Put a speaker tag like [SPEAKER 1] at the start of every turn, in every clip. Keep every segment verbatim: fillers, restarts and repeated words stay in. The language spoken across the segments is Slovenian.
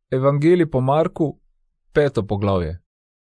[SPEAKER 1] Evangelij po Marku, peto poglavje.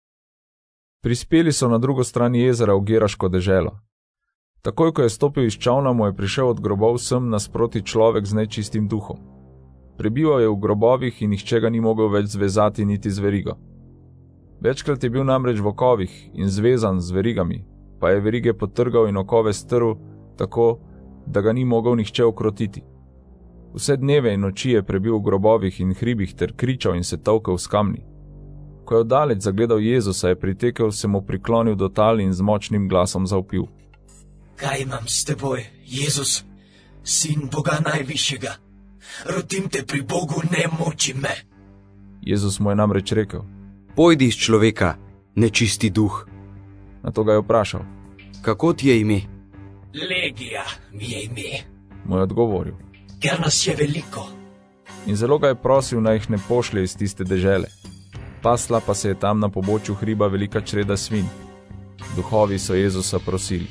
[SPEAKER 1] Prispeli so na drugo stran jezera v Geraško deželo. Takoj, ko je stopil iz čolna, mu je prišel od grobov sem nasproti človek z nečistim duhom. Prebival je v grobovih in nihče ga ni mogel več zvezati niti z verigo. Večkrat je bil namreč v okovih in zvezan z verigami, pa je verige potrgal in okove strl tako, da ga ni mogel nihče ukrotiti. Vse dneve in noči je prebil v grobovih in hribih ter kričal in se tolkel s kamni. Ko je oddaleč zagledal Jezusa, je pritekel, se mu priklonil do tal in z močnim glasom zavpil.
[SPEAKER 2] Kaj imam s teboj, Jezus, sin Boga najvišjega? Rodim te pri Bogu, ne moči me.
[SPEAKER 1] Jezus mu je namreč rekel.
[SPEAKER 3] Pojdi iz človeka, nečisti duh.
[SPEAKER 1] Nato ga je vprašal.
[SPEAKER 3] Kako ti je ime?
[SPEAKER 2] Legija mi je ime.
[SPEAKER 1] Mu je odgovoril.
[SPEAKER 2] Ker nas je veliko.
[SPEAKER 1] In zelo ga je prosil, naj jih ne pošlje iz tiste dežele. Pasla pa se je tam na pobočju hriba velika čreda svinj. Duhovi so Jezusa prosili.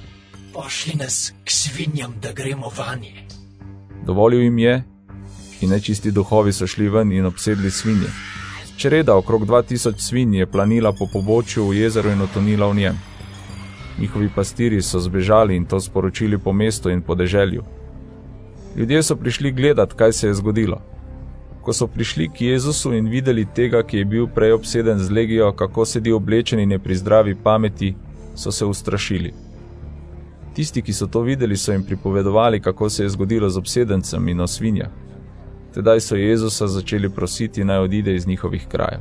[SPEAKER 2] Pošli nas k svinjam, da gremo vanje.
[SPEAKER 1] Dovolil jim je in nečisti duhovi so šli ven in obsedli svinje. Čreda okrog dva tisoč svinj je planila po pobočju v jezeru in utonila v njem. Njihovi pastiri so zbežali in to sporočili po mestu in po deželju. Ljudje so prišli gledat, kaj se je zgodilo. Ko so prišli k Jezusu in videli tega, ki je bil prej obseden z legijo, kako sedi oblečen in je pri zdravi pameti, so se ustrašili. Tisti, ki so to videli, so jim pripovedovali, kako se je zgodilo z obsedencem in o svinjah. Tedaj so Jezusa začeli prositi, naj odide iz njihovih krajev.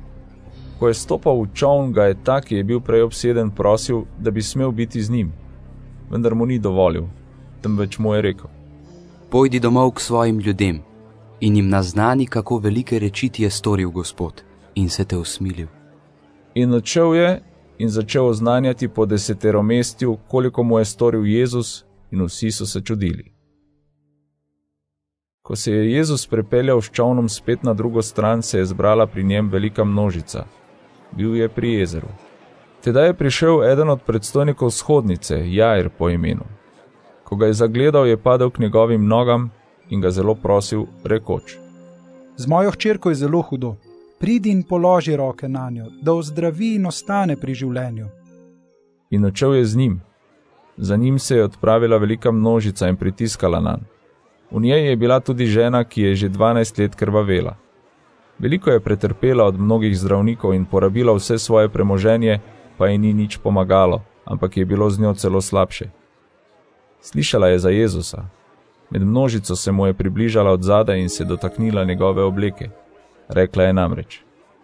[SPEAKER 1] Ko je stopal v čoln, ga je ta, ki je bil prej obseden, prosil, da bi smel biti z njim. Vendar mu ni dovolil, temveč mu je rekel.
[SPEAKER 3] Pojdi domov k svojim ljudem in jim naznani, kako velike reči ti je storil Gospod, in se te usmilil.
[SPEAKER 1] In odšel je in začel oznanjati po deseteromestju, koliko mu je storil Jezus, in vsi so se čudili. Ko se je Jezus prepeljal s čolnom spet na drugo stran, se je zbrala pri njem velika množica. Bil je pri jezeru. Tedaj je prišel eden od predstojnikov shodnice, Jair po imenu. Ko ga je zagledal, je padel k njegovim nogam in ga zelo prosil, rekoč.
[SPEAKER 4] Z mojo hčerko je zelo hudo. Pridi in položi roke nanjo, da ozdravi in ostane pri življenju.
[SPEAKER 1] In odšel je z njim. Za njim se je odpravila velika množica in pritiskala nanj. V njej je bila tudi žena, ki je že dvanajst let krvavela. Veliko je pretrpela od mnogih zdravnikov in porabila vse svoje premoženje, pa ji ni nič pomagalo, ampak je bilo z njo celo slabše. Slišala je za Jezusa. Med množico se mu je približala od zadaj in se dotaknila njegove obleke. Rekla je namreč.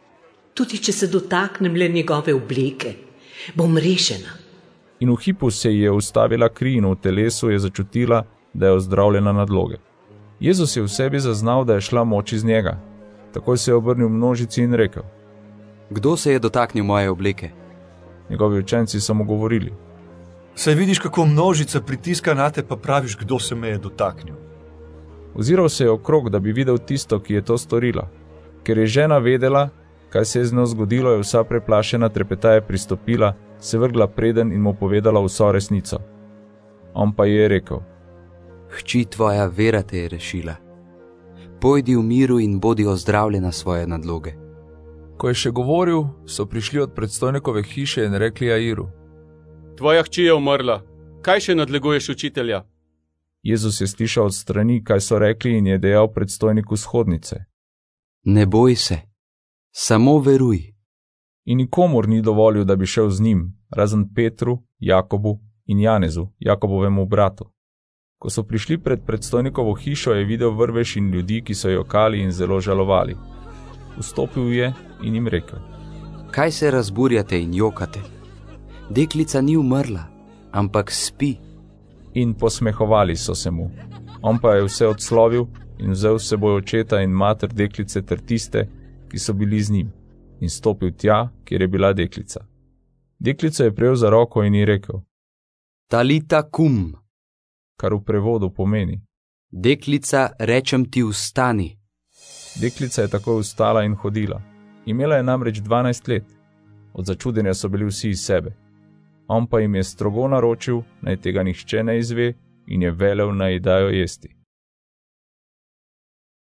[SPEAKER 5] Tudi če se dotaknem le njegove obleke, bom rešena.
[SPEAKER 1] In v hipu se ji je ustavila kri in v telesu je začutila, da je ozdravljena nadloge. Jezus je v sebi zaznal, da je šla moč iz njega. Takoj se je obrnil množici in rekel.
[SPEAKER 3] Kdo se je dotaknil moje obleke?
[SPEAKER 1] Njegovi učenci so mu govorili.
[SPEAKER 6] Saj vidiš, kako množica pritiska nate, pa praviš, kdo se me je dotaknil.
[SPEAKER 1] Oziral se je okrog, da bi videl tisto, ki je to storila. Ker je žena vedela, kaj se je z njo zgodilo, je vsa preplašena trepetaje pristopila, se vrgla preden in mu povedala vso resnico. On pa je rekel.
[SPEAKER 3] Hči, tvoja vera te je rešila. Pojdi v miru in bodi ozdravljena svoje nadloge.
[SPEAKER 1] Ko je še govoril, so prišli od predstojnikove hiše in rekli Jairu.
[SPEAKER 7] Tvoja hči je umrla. Kaj še nadleguješ učitelja?
[SPEAKER 1] Jezus je slišal od strani, kaj so rekli, in je dejal predstojniku shodnice.
[SPEAKER 3] Ne boj se, samo veruj.
[SPEAKER 1] In nikomur ni dovolil, da bi šel z njim, razen Petru, Jakobu in Janezu, Jakobovemu bratu. Ko so prišli pred predstojnikovo hišo, je videl vrvež in ljudi, ki so jokali in zelo žalovali. Vstopil je in jim rekel.
[SPEAKER 3] Kaj se razburjate in jokate? Deklica ni umrla, ampak spi.
[SPEAKER 1] In posmehovali so se mu. On pa je vse odslovil in vzel s seboj očeta in mater deklice ter tiste, ki so bili z njim, in stopil tja, kjer je bila deklica. Deklico je prejel za roko in ji rekel.
[SPEAKER 3] Talita kum.
[SPEAKER 1] Kar v prevodu pomeni.
[SPEAKER 3] Deklica, rečem ti, vstani.
[SPEAKER 1] Deklica je takoj vstala in hodila. Imela je namreč dvanajst let. Od začudenja so bili vsi iz sebe. On pa jim je strogo naročil, naj tega nihče ne izve in je velel, naj ji dajo jesti.